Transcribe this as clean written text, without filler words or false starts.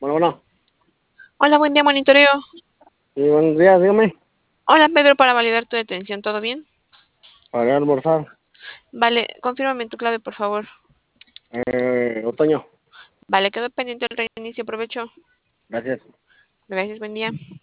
Bueno. Hola, buen día, monitoreo. Sí, buenos días, dígame. Hola, Pedro, para validar tu detención, ¿todo bien? Para almorzar. Vale, confírmame tu clave, por favor. Otoño. Vale, quedó pendiente el reinicio, aprovecho. Gracias. Gracias, buen día.